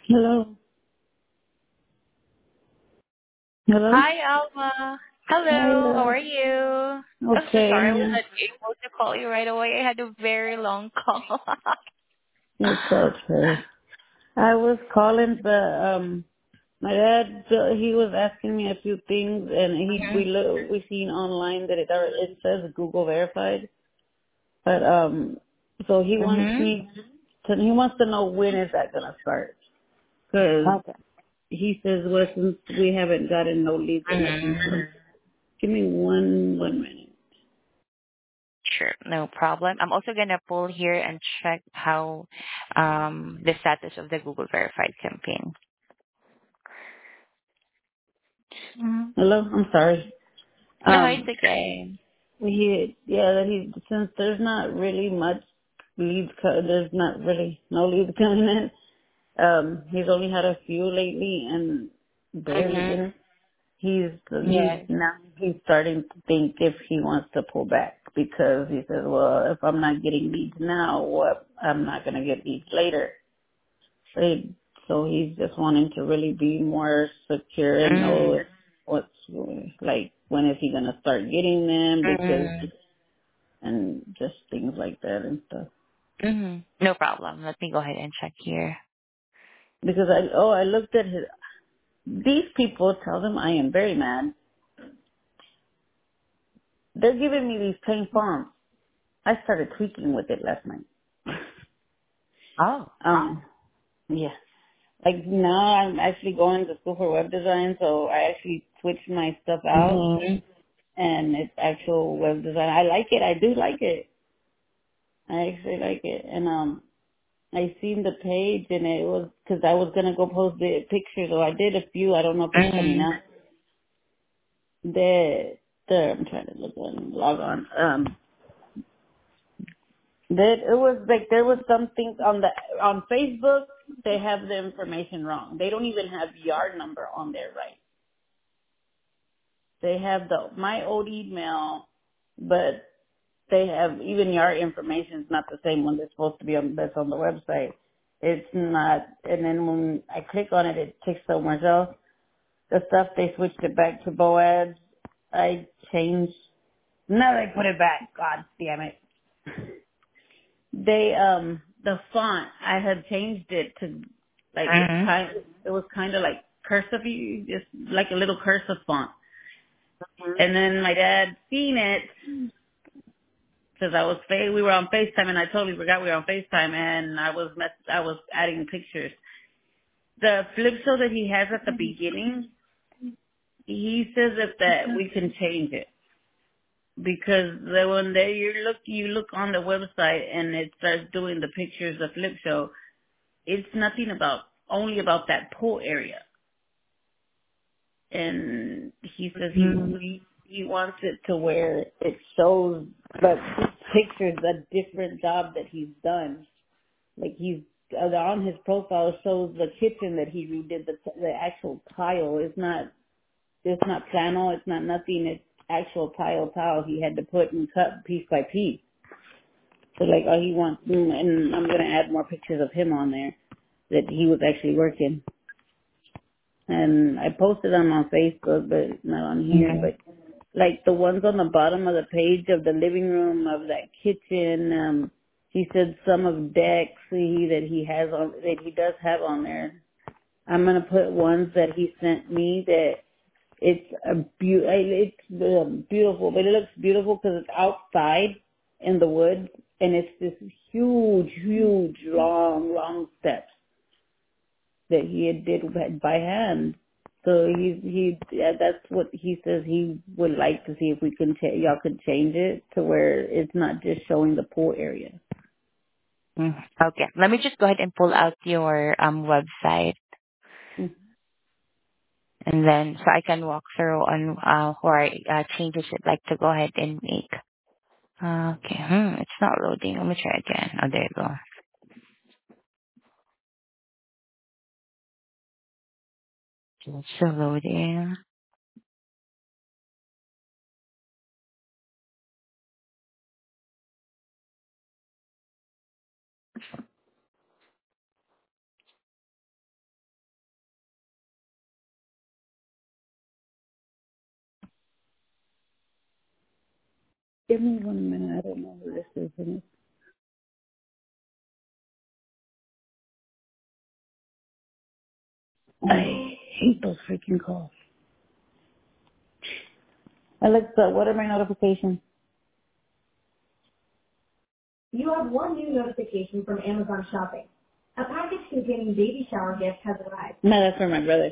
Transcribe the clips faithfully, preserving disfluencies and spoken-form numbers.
Hello. Hello. Hi, Alma. Hi, Hello, how love. are you? I'm so Okay, sorry I was man. not able to call you right away. I had a very long call. It's okay. I was calling, but um, my dad uh, he was asking me a few things, and he we Mhm. look we seen online that it alre- it says Google verified, but um, so he wants Mhm. me to he wants to know when is that gonna start? Because Okay. he says, well, since we haven't gotten no leads or nothing, Mhm. give me one one minute. Sure, no problem. I'm also gonna pull here and check how um the status of the Google Verified campaign. Mhm. Hello, I'm sorry. No, it's Um, okay. He, yeah, that he, since there's not really much leads, co- there's not really no leads coming in. Um, he's only had a few lately and barely Mhm. any. He's, he's Yes. now, he's starting to think if he wants to pull back because he says, well, if I'm not getting leads now, what, I'm not going to get leads later. So, he, so he's just wanting to really be more secure and know Mhm. what's, like, when is he going to start getting them because Mhm. and just things like that and stuff. Mhm. No problem. Let me go ahead and check here. Because I oh I looked at his these people tell them I am very mad. They're giving me these plain forms. I started tweaking with it last night. Oh. Um yeah. Like now I'm actually going to school for web design, so I actually switched my stuff out Mhm. and it's actual web design. I like it. I do like it. I actually like it. And um I seen the page and it was because I was gonna go post the pictures, so I did a few. I don't know if it's coming Mhm. out. The the I'm trying to look on log on. Um, that it was like there was something on the on Facebook. They have the information wrong. They don't even have yard number on there right. They have the my old email, but they have even yard information is not the same one that's supposed to be on that's on the website. It's not. And then when I click on it, it takes somewhere else. The stuff they switched it back to Boaz. I changed. No, they put it back. God damn it. They um the font I had changed it to like it's Mhm. kind it was kind of like cursive, just like a little cursive font. And then my dad seen it because I was fa- we were on FaceTime and I totally forgot we were on FaceTime and I was mess- I was adding pictures. The flip show that he has at the beginning, he says that that we can change it. Because the, when they you look you look on the website and it starts doing the pictures of flip show, it's nothing about only about that pool area. And he says he Mhm. he, he wants it to where it shows the pictures a different job that he's done. Like he's uh, on his profile shows the kitchen that he redid the the actual tile. It's not it's not flannel. It's not nothing. It's actual tile tile he had to put and cut piece by piece. So like, oh, he wants, mm, and I'm gonna add more pictures of him on there that he was actually working. And I posted them on Facebook, but not on here. Mhm. But like the ones on the bottom of the page of the living room of that kitchen, um, he said some of decks he that he has on that he does have on there. I'm gonna put ones that he sent me that it's a beau- it's uh, beautiful, but it looks beautiful because it's outside in the woods, and it's this huge, huge, long, long steps that he had did by hand. So he he yeah, that's what he says he would like to see if we can cha- y'all could change it to where it's not just showing the pool area. Mhm. Okay. Let me just go ahead and pull out your um website, and then so I can walk through on uh where uh, changes you'd like to go ahead and make. Okay. Hmm. It's not loading. Let me try again. Oh, there you go. It's still loading. Give me one minute. I don't know who this is. And I hate those freaking calls. Alexa, what are my notifications? You have one new notification from Amazon Shopping. A package containing baby shower gifts has arrived. No, that's for my brother.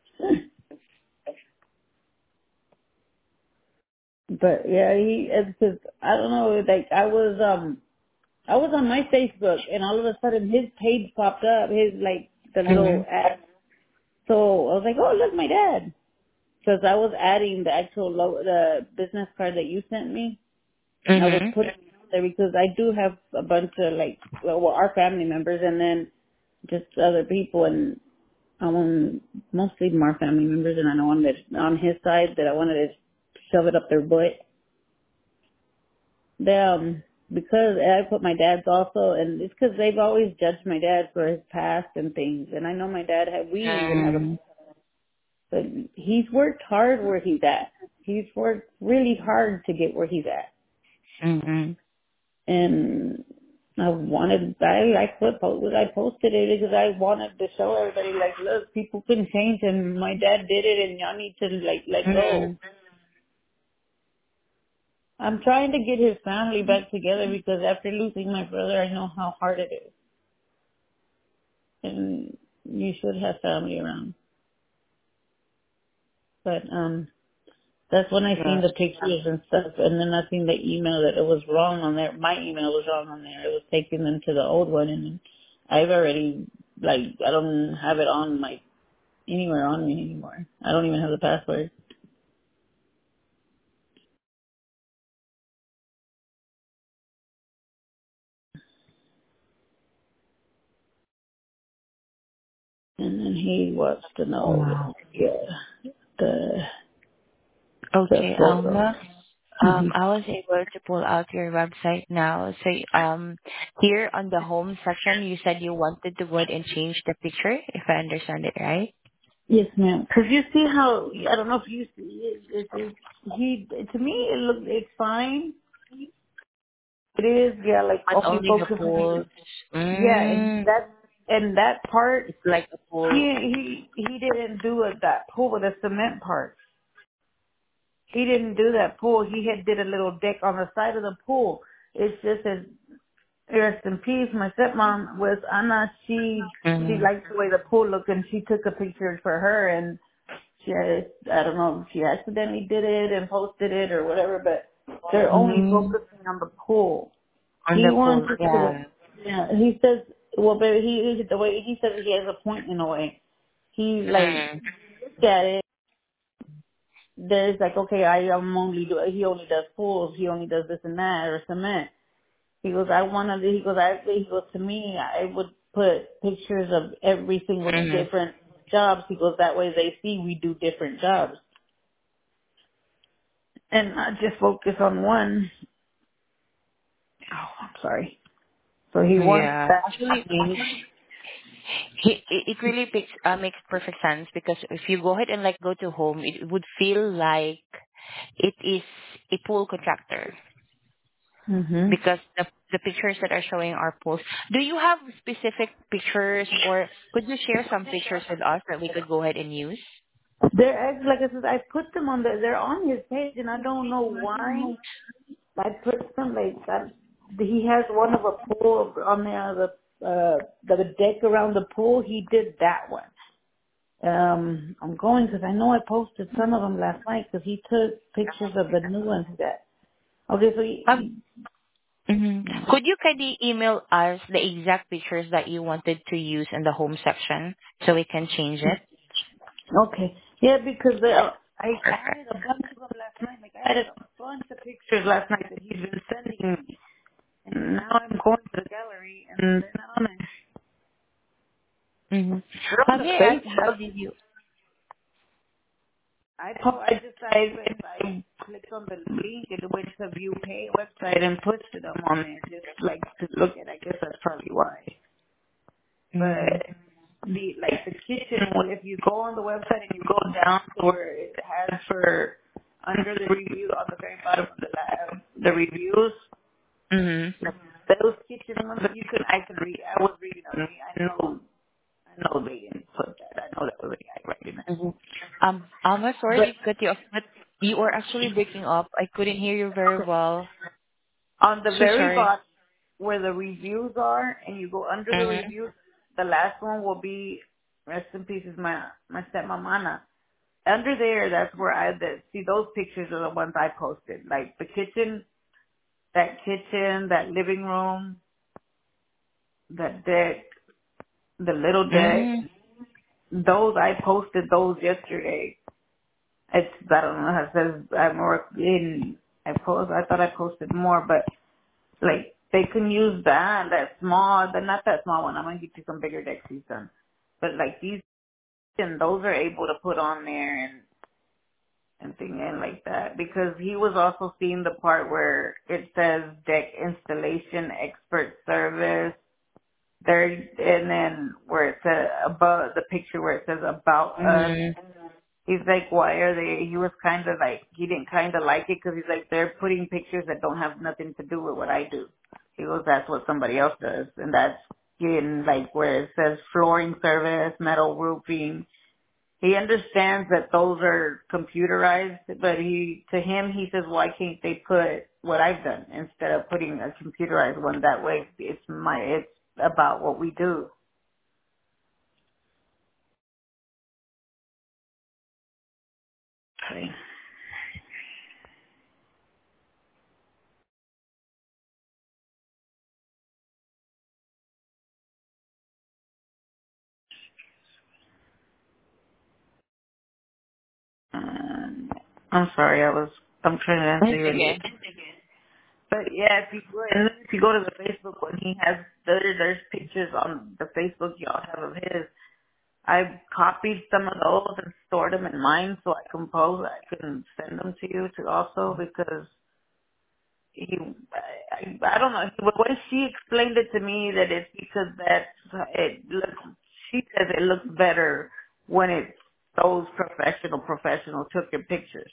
But yeah, he it's cause I don't know, like I was um I was on my Facebook and all of a sudden his page popped up, his like the little Mhm. ad. So I was like, oh look, my dad, because I was adding the actual lo- the business card that you sent me. I was Mhm. putting it there because I do have a bunch of like well our family members and then just other people and I want mostly more family members and I know on that on his side that I wanted to shove it up their butt. They, um, because I put my dad's also, and it's because they've always judged my dad for his past and things. And I know my dad had, we even have a, Mhm. but he's worked hard where he's at. He's worked really hard to get where he's at. Mhm. And I wanted, I like what po- what I posted it because I wanted to show everybody like, look, people can change and my dad did it and y'all need to like let go. Mhm. I'm trying to get his family back together because after losing my brother, I know how hard it is. And you should have family around. But um, that's when I seen Yes. the pictures and stuff, and then I seen the email that it was wrong on there. My email was wrong on there. It was taking them to the old one, and I've already like I don't have it on my anywhere on me anymore. I don't even have the password. And then he wants to know, Wow. yeah, the the Okay, photo. Alma. hmm Um, I was able to pull out your website now. So, um, here on the home section, you said you wanted to go ahead and change the picture, if I understand it right. Yes, ma'am. Because you see how I don't know if you see it. It, it he to me it look it's fine. It is, yeah, like But only only the focusing. pools. Yeah, and Mm, that and that part, it's like a pool. he he he didn't do it that pool with the cement part. He didn't do that pool. He had did a little deck on the side of the pool. It's just as rest in peace. My stepmom was Anna. She she Mm, liked the way the pool looked, and she took a picture for her. And she had, I don't know if she accidentally did it and posted it or whatever, but they're only mm, focusing on the pool. on He the wants pool, us to, yeah. yeah, he says, well, baby, he, he the way he says he has a point in a way. He, like, Mm, look at it, there's like, okay, I am only do, he only does pools, he only does this and that, or cement. He goes, I want to, he goes, I, he goes, to me, I would put pictures of every single mm, different jobs. He goes, that way they see we do different jobs. And not just focus on one. Oh, I'm sorry. So he wants yeah. that Actually, changed. he, it it really makes uh, makes perfect sense because if you go ahead and like go to home, it would feel like it is a pool contractor Mhm. because the the pictures that are showing are pools. Do you have specific pictures, or could you share some pictures with us that we could go ahead and use? They're act- like I said, I put them on the. They're on his page, and I don't know why. I put them like that. He has one of a pool on there. The uh the deck around the pool. He did that one. Um, I'm going because I know I posted some of them last night because he took pictures of the new ones he got. Okay, so Um, he, mhm. Could you kindly email us the exact pictures that you wanted to use in the home section so we can change it? okay, yeah, because uh, I Perfect. added a bunch of them last night. Like I added a bunch of pictures last night that he's been sending me. And now I'm going to the gallery and they're not on it. Mm-hmm. They're on Have the you asked how Facebook. did you? I po- I just I I clicked on the link and went to view pay website and posted them on there just like to look at. I guess that's probably why. Mm-hmm. But the like the kitchen one, if you go on the website and you go down to where it has for under the review on the very bottom of the la- the reviews, Mhm. those kitchen ones you can I can read. I was reading them. I know I know they didn't put that. I know that was a guy writing it. Mhm. Um, I'm sorry But to cut you off, but you are actually breaking up. I couldn't hear you very well. on the So very sorry. bottom where the reviews are, and you go under the Mhm. reviews, the last one will be rest in peace is my my stepmomana. Under there, that's where I the, see those pictures are the ones I posted, like the kitchen, that kitchen, that living room, that deck, the little deck. Mhm. Those I posted those yesterday. It's I don't know how it says I'm more in. I post. I thought I posted more, but like they can use that that small, but not that small one. I'm gonna get you some bigger decks he's done. But like these and those are able to put on there and and thing in like that because he was also seeing the part where it says deck installation expert service there, and then where it says above the picture where it says about us. Mhm. He's like, why are they? He was kind of like, he didn't kind of like it because he's like, they're putting pictures that don't have nothing to do with what I do. He goes, that's what somebody else does, and that's in like where it says flooring service, metal roofing. He understands that those are computerized, but he, to him, he says, why can't they put what I've done instead of putting a computerized one? That way, it's my, it's about what we do. Okay. Um, I'm sorry, I was, I'm trying to answer It's your okay. But yeah, if you go, and then if you go to the Facebook when he has there, there's pictures on the Facebook y'all have of his. I've copied some of those and stored them in mine so I can post. I can send them to you to also because he, I, I, I don't know. But when she explained it to me that it's because that it looks, she says it looks better when it's those professional professionals took your pictures.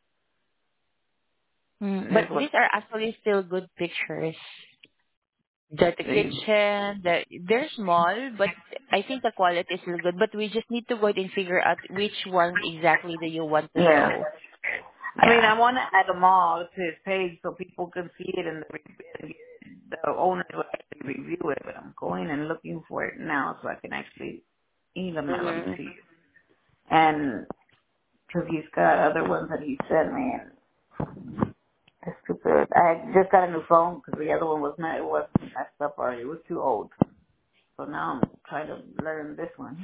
Mm, Is but what these are actually still good pictures. The, the they. kitchen, the, they're small, but I think the quality is still good. But we just need to go ahead and figure out which ones exactly do you want to Yeah. show. I mean, Yeah. I want to add them all to his page so people can see it and the, the owners will actually review it. But I'm going and looking for it now so I can actually email them Mhm. to you. And because he's got other ones that he sent me. And it's stupid. I just got a new phone because the other one was not, it was messed up already. It was too old. So now I'm trying to learn this one.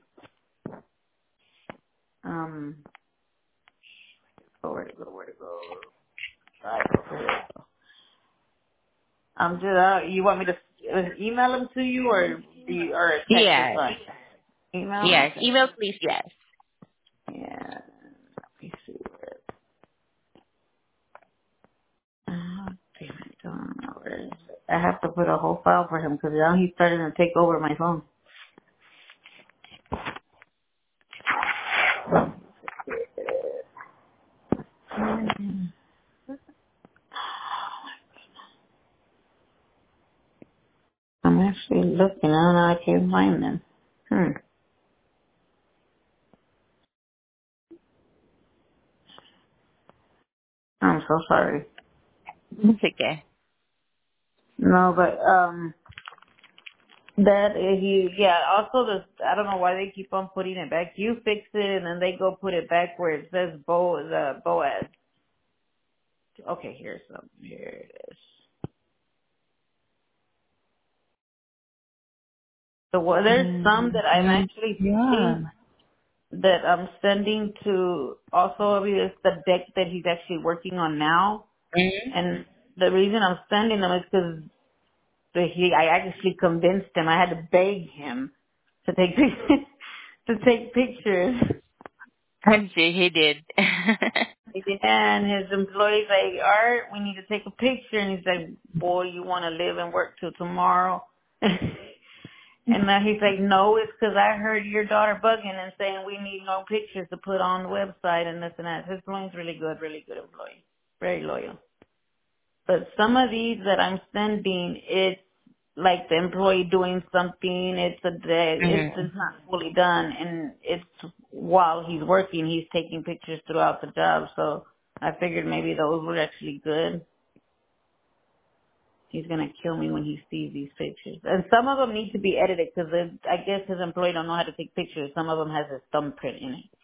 Um, go where to go, where to go. All right, over here. I'm just, uh, you want me to uh, email them to you or do you, or a text is Yes. fine? Email? Yes. Okay. Email, please. Yes. Yeah. Let me see where, uh, damn it, I don't know where it is. I have to put a whole file for him because now he's starting to take over my phone. I'm actually looking, I don't know, I can't find them. Hmm. I'm so sorry. It's okay. No, but, um, that uh, he, yeah, also the, I don't know why they keep on putting it back. You fix it and then they go put it back where it says Bo, the Boaz. Okay, here's some. Here it is. So well, there's some that I'm Mm, actually yeah. sending that I'm sending to also it's the deck that he's actually working on now. Mhm. And the reason I'm sending them is because he, I actually convinced him. I had to beg him to take to take pictures. And see, he did. And his employee's like, Art, we need to take a picture. And he's like, boy, you want to live and work till tomorrow? And then he's like, no, it's because I heard your daughter bugging and saying we need no pictures to put on the website and this and that. His employee's really good, really good employee. Very loyal. But some of these that I'm sending, it's like the employee doing something. It's a day. It's Mm-hmm. just not fully done, and it's while he's working, he's taking pictures throughout the job. So I figured maybe those were actually good. He's gonna kill me when he sees these pictures. And some of them need to be edited because I guess his employee don't know how to take pictures. Some of them has his thumbprint in it.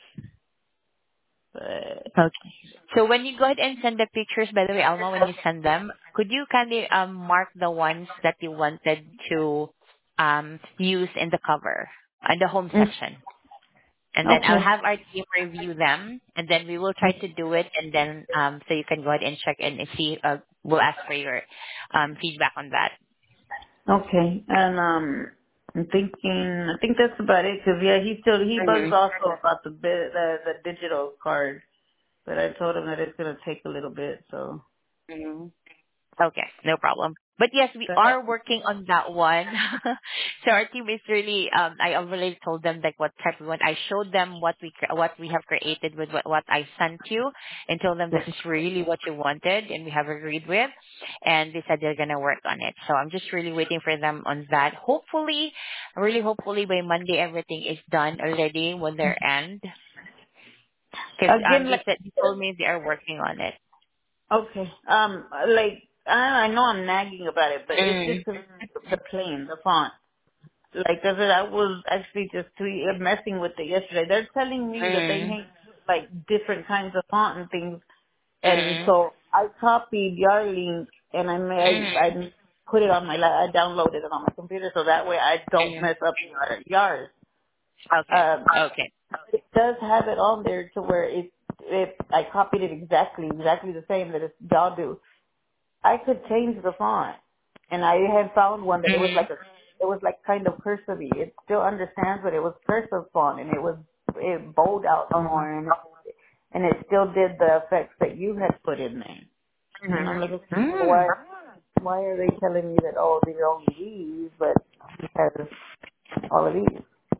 But Okay. So when you go ahead and send the pictures, by the way, Alma, when you send them, could you kindly um, mark the ones that you wanted to um, use in the cover on the home mm, section? And then I'll okay, have our team review them, and then we will try to do it, and then um, so you can go ahead and check and see. Uh, we'll ask for your um, feedback on that. okay. And um, I'm thinking. I think that's about it. Cause yeah, he still he bugs Mm-hmm. also about the bit the the digital card. But I told him that it's gonna take a little bit. So. Okay, no problem. But yes, we are working on that one. So our team is really, um, I already told them like what type we want. I showed them what we cre- what we have created with what, what I sent you, and told them this is really what you wanted, and we have agreed with, and they said they're gonna work on it. So I'm just really waiting for them on that. Hopefully, really hopefully by Monday everything is done already when they're end, because um Again, they like. said they told me they are working on it. Okay. Um, like I, I know I'm nagging about it, but it's Mm, just 'cause the plain, the font. Like I said, I was actually just tweet, messing with it yesterday. They're telling me that they mm, hate like different kinds of font and things, and mm, so I copied your link and I made mm. I, I put it on my la- I downloaded it on my computer so that way I don't Mm. mess up your, yours. Okay. Um, Okay. it does have it on there to where it it I copied it exactly exactly the same that it's, y'all do. I could change the font, and I had found one that it was Mm. like a, it was like kind of cursive. It still understands, but it was cursive font, and it was it bold out Oh. more, and and it still did the effects that you had put in there. And I'm like, okay, Mm. why why are they telling me that oh these are only these, but it has all of these?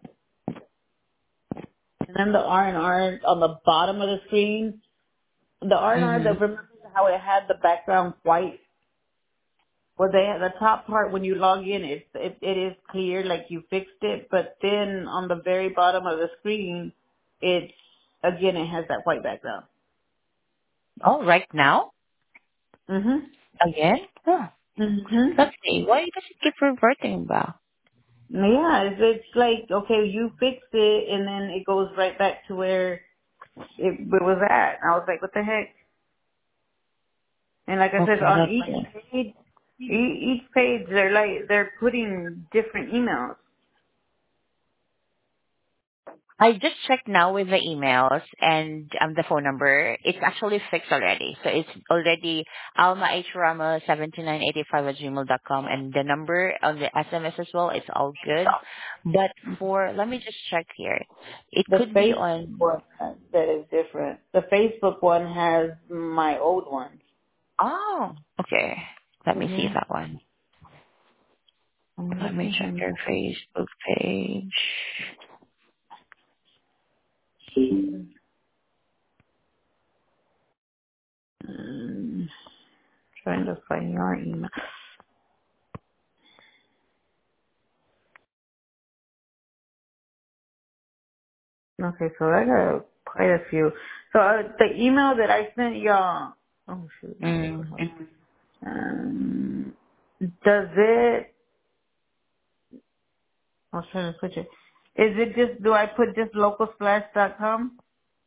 And then the R and R on the bottom of the screen, the R and R, the Mm. remember how it had the background white. Well, they the top part when you log in, it, it it is clear, like you fixed it. But then on the very bottom of the screen, it's again it has that white background. Oh, right now? Mhm. Again? Huh. Mhm. Let's see. Why does it keep reverting back? Yeah, it's, it's like okay, you fix it, and then it goes right back to where it, it was at. I was like, what the heck? And like I said, Okay, on that's each fine. page, e- each page they're like they're putting different emails. I just checked now with the emails and um, the phone number. It's actually fixed already. So it's already alma h rama seven nine eight five at gmail dot com, and the number on the S M S as well, it's all good. But for, let me just check here. It The could be Facebook on, one uh, that is different. The Facebook one has my old ones. oh, okay. Let me see Mhm. that one. I'm Let me looking check for. your Facebook page. Um, trying to find your email. Okay, so I got quite a few. So uh, the email that I sent y'all. Oh shoot, not this Mm. one. Um, does it? I was trying to switch it. Is it just? Do I put just localsplash dot com?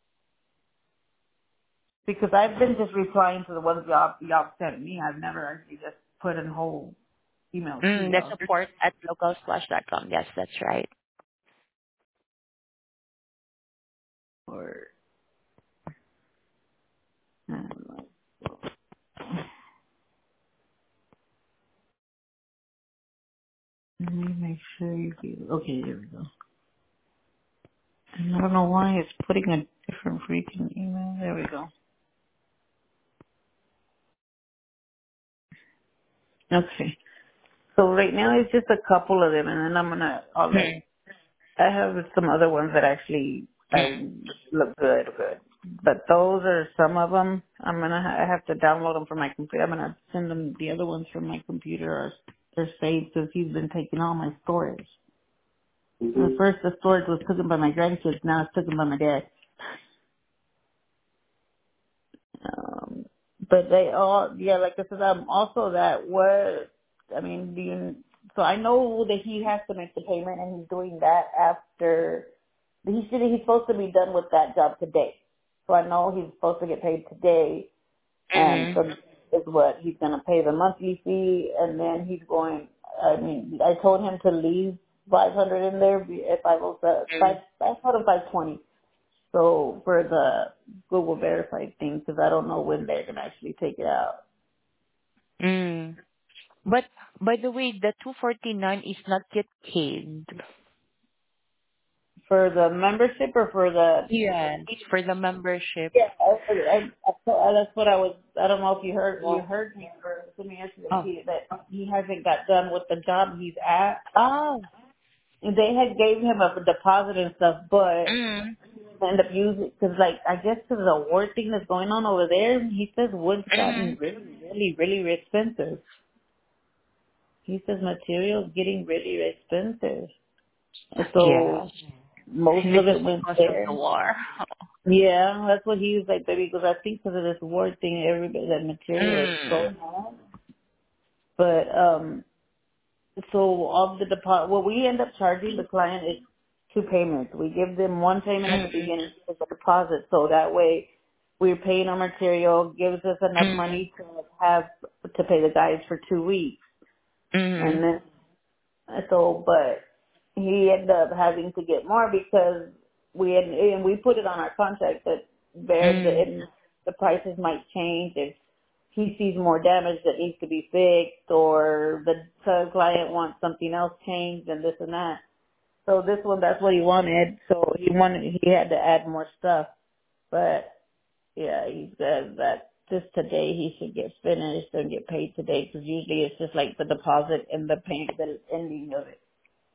Because I've been just replying to the ones y'all y'all sent me. I've never actually just put in whole email to Mm, the y'all. support at localsplash dot com. Yes, that's right. Or um, let me make sure you get. Okay, there we go. And I don't know why it's putting a different freaking email. There we go. Okay. So right now it's just a couple of them, and then I'm gonna, I'll like, Mm. I have some other ones that actually I Mm. look good, good. But those are some of them. I'm gonna, ha- I have to download them from my computer. I'm gonna send them the other ones from my computer. Are they're saved because he's been taking all my storage. At first the storage was taken by my grandkids. Now it's taken by my dad. Um, but they all, yeah, like I said, I'm also that what, I mean, do you, so I know that he has to make the payment and he's doing that after, he should, he's supposed to be done with that job today. So I know he's supposed to get paid today, and Mm. so is what he's going to pay the monthly fee, and then he's going, I mean, I told him to leave five hundred in there if I was, uh, five, I told him five twenty. So for the Google verified thing, because I don't know when they're gonna actually take it out. Mm. But by the way, the two forty-nine is not yet paid. For the membership or for the Yes, for the membership. yeah, I, I, I, that's what I was. I don't know if you heard you heard me or let me answer that Oh. he that he hasn't got done with the job he's at. Oh. And they had gave him a deposit and stuff, but Mm. he ended up using because like I guess because the war thing that's going on over there, he says wood's gotten Mm. really, really, really expensive. He says materials getting really expensive. And Yeah. so most This of is it went because of the there. war. Yeah, that's what he was like, baby, because I think because of this war thing, everybody, that material is Mm. so high. But, um, so all the deposit, what we end up charging the client is two payments. We give them one payment at the Mm. beginning as a deposit, so that way we're paying our material, gives us enough Mm. money to have, to pay the guys for two weeks. And Mm. then so, but he ended up having to get more because we had, and we put it on our contract that there the Mm. it, the prices might change if he sees more damage that needs to be fixed or the client wants something else changed and this and that. So this one, that's what he wanted. So he wanted, he had to add more stuff. But yeah, he said that just today he should get finished and get paid today because usually it's just like the deposit and the payment, the ending of it.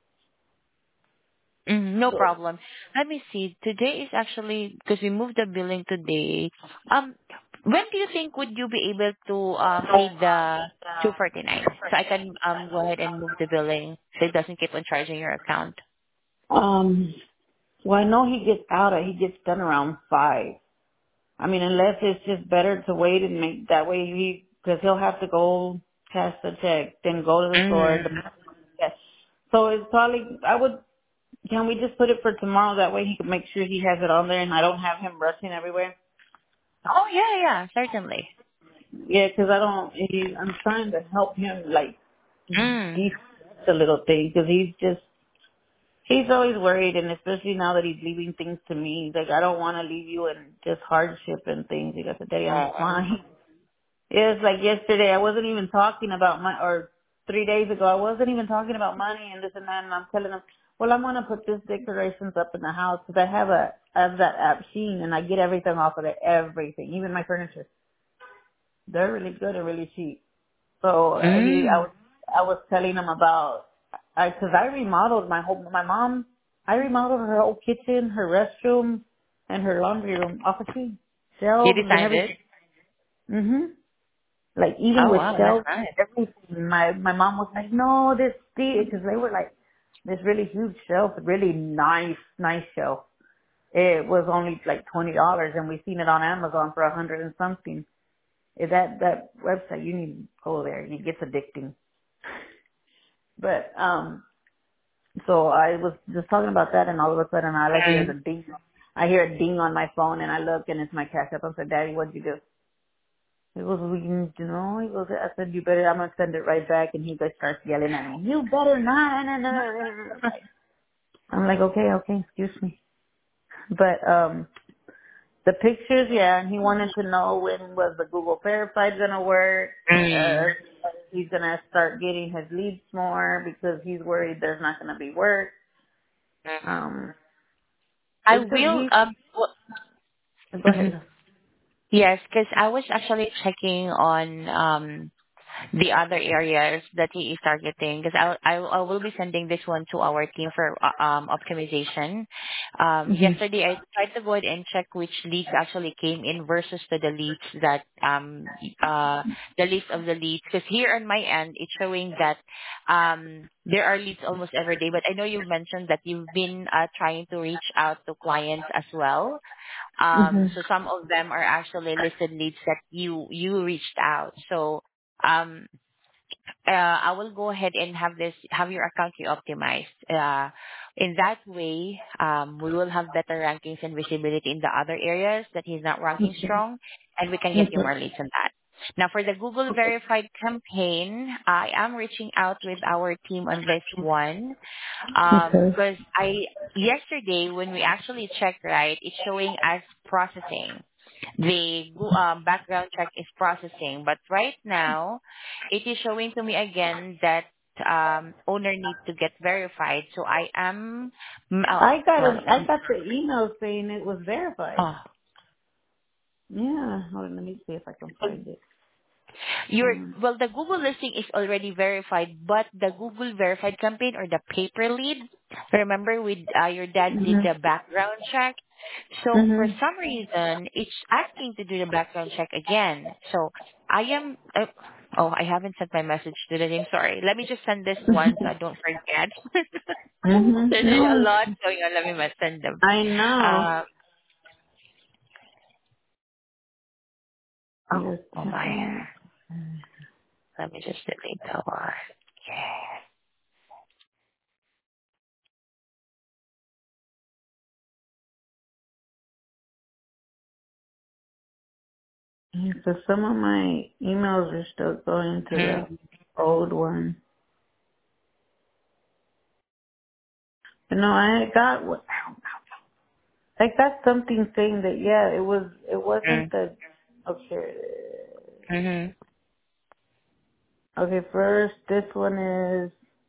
Mm. No So problem. Let me see. Today is actually because we moved the billing today. Um, when do you think would you be able to uh, pay the two forty nine so I can um go ahead and move the billing so it doesn't keep on charging your account? Um, well, I know he gets out at, he gets done around five. I mean, unless it's just better to wait and make, that way he, cause he'll have to go cash the check, then go to the store. Mm. The, yes. So it's probably, I would, can we just put it for tomorrow? That way he can make sure he has it on there and I don't have him rushing everywhere. Oh yeah, yeah, certainly. Yeah, cause I don't, he, I'm trying to help him like, Mm. de a little thing, cause he's just, he's always worried, and especially now that he's leaving things to me. He's like, I don't want to leave you in just hardship and things. He goes, Daddy, I'm fine. It's like yesterday, I wasn't even talking about my, or three days ago, I wasn't even talking about money and this and that, and I'm telling him, well, I'm going to put this decorations up in the house because I have a, I have that app Sheen, and I get everything off of it, everything, even my furniture. They're really good and really cheap. So uh, he, I Mm. was, I was telling him about, I, cause I remodeled my whole, my mom, I remodeled her whole kitchen, her restroom, and her laundry room, off of Sheen. You Shelves and designed it? everything. Mhm. Like even Oh with wow, that's shelves, nice. everything. My my mom was like, no, this because they were like this really huge shelf, really nice, nice shelf. It was only like twenty dollars, and we seen it on Amazon for a hundred and something. Eh, That that website, you need to go there. It gets addicting. But um, so I was just talking about that, and all of a sudden I like hear Mm. the ding. I hear a ding on my phone, and I look, and it's my cash app. I said, Daddy, what'd you do? He goes, we can, you know, he goes, I said, you better, I'm going to send it right back. And he just starts yelling at me, you better not. No, no, no, no, no. Like, I'm like, okay, okay, excuse me. But, um, the pictures, yeah, and he wanted to know when was the Google Verified going to work. Uh, Mm. he's going to start getting his leads more because he's worried there's not going to be work. Um, I it's because will he, um w- go mhm. ahead. Yes, because I was actually checking on um the other areas that he is targeting, because I, I I will be sending this one to our team for uh, um optimization. Um, Mhm. yesterday I tried to go ahead and check which leads actually came in versus to the leads that um uh the list of the leads, because here on my end it's showing that um there are leads almost every day. But I know you mentioned that you've been uh, trying to reach out to clients as well. Um, Mhm. so some of them are actually listed leads that you you reached out. So um, uh, I will go ahead and have this have your account optimized. Uh, in that way, um, we will have better rankings and visibility in the other areas that he's not ranking strong, and we can get you Okay. more leads on that. Now, for the Google verified campaign, I am reaching out with our team on this one. Um, Okay. because I yesterday when we actually checked, right, it's showing as processing. The gu- um, background check is processing, but right now it is showing to me again that um, owner needs to get verified. So I am, mm, oh, I got well, a, I got the email saying it was verified. oh, Yeah. Hold on, let me see if I can find it. Your Um, well, the Google listing is already verified, but the Google verified campaign or the paper lead, remember with uh, your dad did mhm. the background check. So for Mhm. some reason, it's asking to do the background check again. So I am. Uh, oh, I haven't sent my message to the team. Sorry. Let me just send this one so I don't forget. Mhm. There's really a No, lot going on. Let me mess- send them. I know. Uh, oh, Yes. oh my. Let me just delete that one. Yeah. So some of my emails are still going to the Mm. old one. But no, I got what I got something saying that yeah, it was it wasn't Mm. the okay. Mm-hmm. Okay, first this one is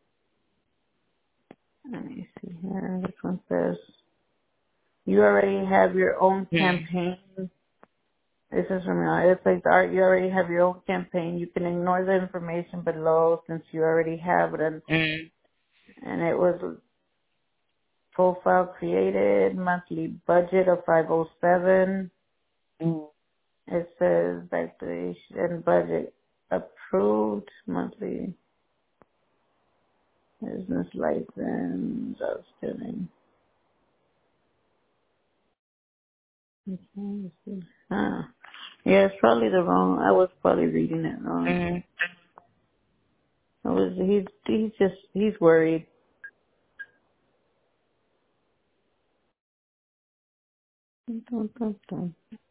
let me see here. This one says you already have your own Mm, campaign. This is from uh, it says art. You already have your own campaign. You can ignore the information below since you already have it, and, mm, and it was profile created, monthly budget of five oh seven. mm, It says activation budget approved, monthly business license outstanding. Okay, let's see. Ah, yeah, it's probably the wrong. I was probably reading it wrong. mm. I was. He's. He's just. He's worried. Dun, dun, dun.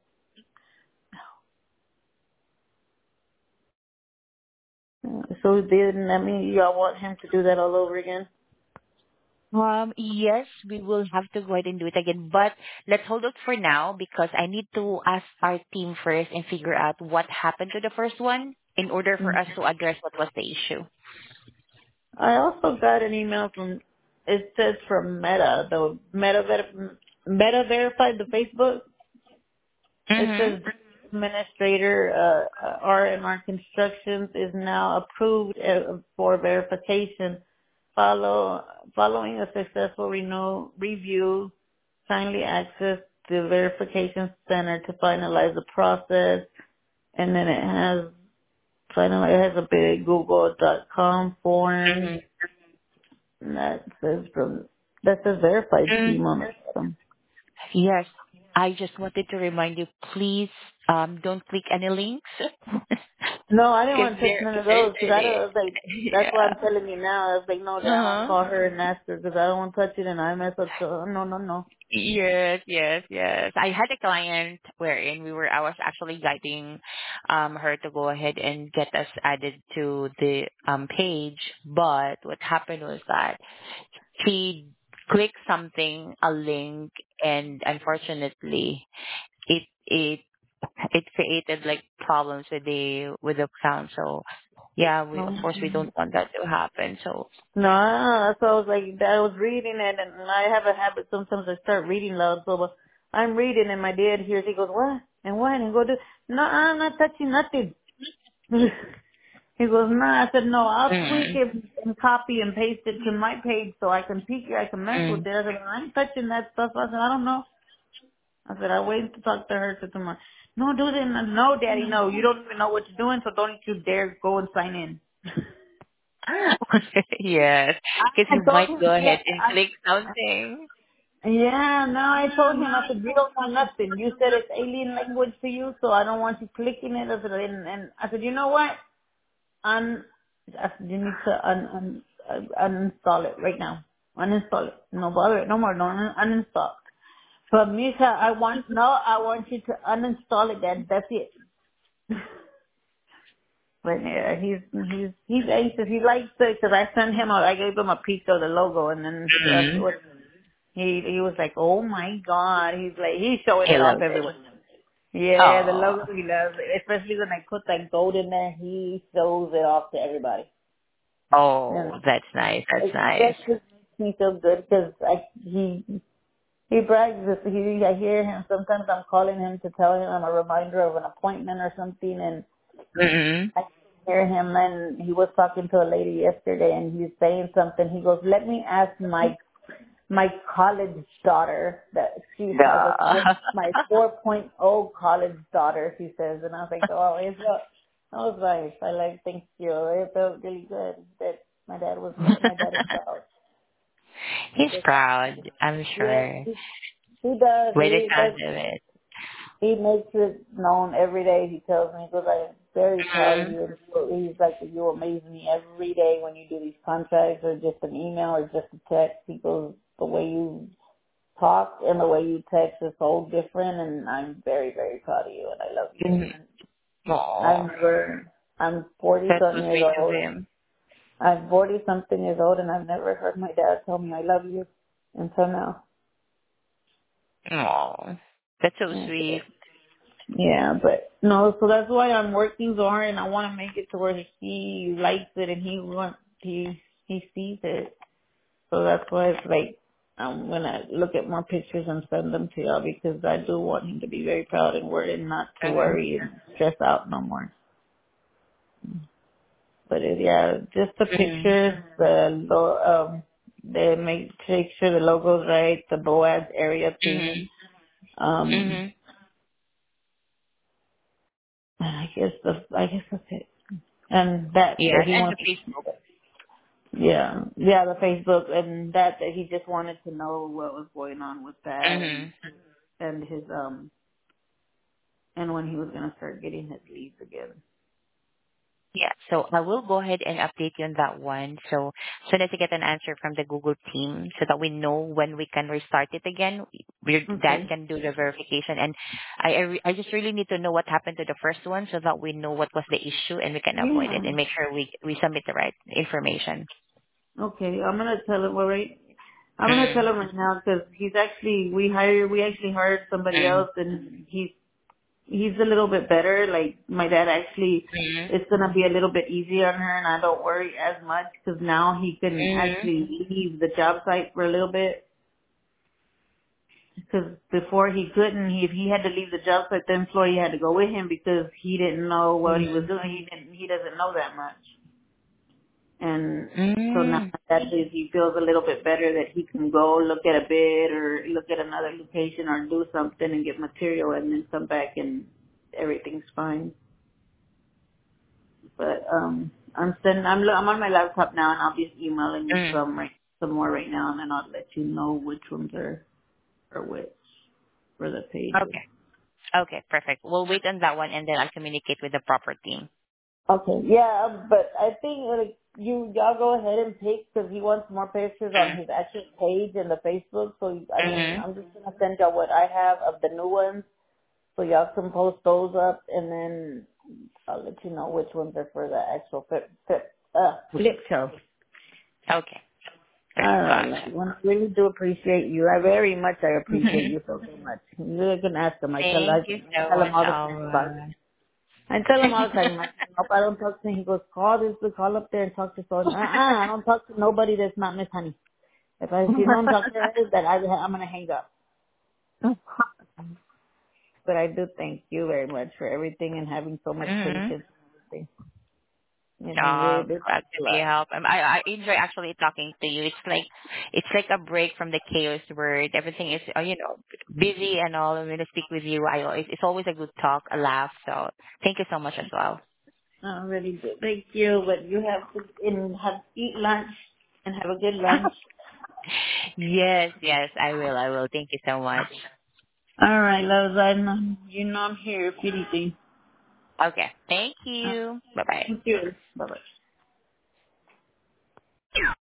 Uh, So then that mean y'all want him to do that all over again? Um, yes, we will have to go ahead and do it again, but let's hold it for now because I need to ask our team first and figure out what happened to the first one in order for Mhm. us to address what was the issue. I also got an email from. It says from Meta, the Meta Ver- Meta verified the Facebook. It says Mm-hmm. administrator uh, uh, R and R Constructions is now approved uh, for verification. Follow following a successful renew, review, kindly access the verification center to finalize the process. And then it has finally it has a big Google dot com form Mm-hmm. and that says from that says verified Mm. team on it. So, Yes, I just wanted to remind you, please um, don't click any links no, I didn't because want to touch there, none of there's those because I don't. I was like, already that's why I'm yeah. telling you now. I was like, no, that I'll Uh-huh. call her and ask her because I don't want to touch it and I mess up. So no, no, no. Yes, yes, yes. I had a client wherein we were I was actually guiding um her to go ahead and get us added to the um page, but what happened was that she clicked something, a link, and unfortunately it it it created like problems with the with the account. So yeah, we of course we Um, don't want that to happen. So No, that's why I was like, I was reading it, and I have a habit sometimes I start reading loud. So but I'm reading, and my dad hears. He goes, "What? And what? And go do?" No, I'm not touching nothing. He goes, nah. I said, no, I'll tweak Mm. it and copy and paste it to my page so I can peek it, I can mess with Mm. it. I said, I ain't touching that stuff. I said, I don't know. I said, I'll wait to talk to her to tomorrow. No, do it. No, daddy, no. You don't even know what you're doing, so don't you dare go and sign in. Yes, because I you told might him, go yeah, ahead and click something. yeah, no, I told him, I said, you don't know nothing. You said it's alien language to you, so I don't want you clicking it. I said, and, and I said, you know what? Un, I said, you need to un, un, un, uninstall it right now. Uninstall it. No bother, no more, don't un, uninstall. But Misha, I want, no, I want you to uninstall it, Dad. That's it. But yeah, he's he's he's anxious. He likes it because I sent him. A, I gave him a piece of the logo, and then Mm. afterwards he he was like, "Oh my god!" He's like he's showing He it off loves it. everywhere. Yeah, the Oh, logo he loves it, especially when I put that gold in there. He shows it off to everybody. oh, And that's nice. That's it nice. just makes me feel good because I he he brags. This, he I hear him sometimes. I'm calling him to tell him I'm a reminder of an appointment or something, and Mm. I hear him, and he was talking to a lady yesterday, and he's saying something. He goes, "Let me ask my my college daughter that she has a Duh. four, my four point oh college daughter." She says, and I was like, "Oh, it's a, that was nice. I like, thank you. It felt really good that my dad was my dad is proud." He's Because, proud, I'm yeah, sure, he, he does. with the He sound does. of it. He makes it known every day. He tells me, he goes, "I'm very proud of Mm. you." And he's like, "You amaze me every day when you do these contracts or just an email or just a text." He goes, "The way you talk and the way you text is so different, and I'm very, very proud of you, and I love you." Mm. And Aw, I've never, I'm forty that's so something years sweet of old. him. I'm forty something years old, and I've never heard my dad tell me I love you until now. Aw, that's so And so, sweet. yeah, but no, so that's why I'm working so hard, and I want to make it to where he likes it and he wants he he sees it. So that's why it's like I'm gonna look at more pictures and send them to y'all because I do want him to be very proud and worried and not to Mm. worry and stress out no more. But it, yeah, just the Mm. pictures, the lo- um, they make make sure the logo's right, the Boaz area thing. Mm. Um, Mm. I guess the I guess that's it. And that that Yes, he and the wants. Facebook. Yeah, yeah, the Facebook and that that he just wanted to know what was going on with that and Mm. and his um and when he was gonna start getting his leads again. Yeah, so I will go ahead and update you on that one. So as soon as I get an answer from the Google team so that we know when we can restart it again, your dad Okay. can do the verification. And I, I, re- I just really need to know what happened to the first one so that we know what was the issue and we can avoid it Yeah. and make sure we, we submit the right information. Okay. I'm gonna tell him. All right. I'm gonna Mm, tell him right now because he's actually we hired we actually hired somebody mm, else and he's he's a little bit better. Like my dad actually, mm, it's gonna be a little bit easier on her and I don't worry as much because now he can mm, actually leave the job site for a little bit. Because before he couldn't, he, if he had to leave the job site, the employee had to go with him because he didn't know what he was mm, doing. He didn't, he doesn't know that much. And so now mm. that is, he feels a little bit better that he can go look at a bid or look at another location or do something and get material and then come back and everything's fine. But um, I'm sending, I'm, I'm on my laptop now and I'll be emailing you Mm. some right, some more right now and then I'll let you know which ones are, are which for the pages. Okay. Okay, perfect. We'll wait on that one and then I'll communicate with the proper team. Okay, yeah, um, but I think like you y'all go ahead and pick because he wants more pictures on Mm, his actual page and the Facebook. So I mean, mm, I'm just gonna send y'all what I have of the new ones, so y'all can post those up, and then I'll let you know which ones are for the actual flip flip uh, flip show. okay. All right, Gotcha. love. Well, I really do appreciate you. I very much I appreciate you so so much. You can ask him. I tell I Thank you so tell him much, all the time about it. Alma. I tell him all the time, I, if I don't talk to him, he goes, call this, call up there and talk to someone. Uh-uh, I don't talk to nobody that's not Miss Honey. If I if you don't talk to her, that I, I'm going to hang up. But I do thank you very much for everything and having so much hmm patience and everything. job. Really Glad a to be a lot. help. Um, I I enjoy actually talking to you. It's like it's like a break from the chaos word. Everything is uh, you know busy and all. I'm gonna speak with you. I always it's always a good talk, a laugh. So thank you so much as well. Oh, really good. Thank you. But you have to in, have eat lunch and have a good lunch. Yes, yes, I will. I will. Thank you so much. All right, loves. I know you know I'm here if anything. Okay. Thank Uh, you. Bye bye. thank you. Bye bye.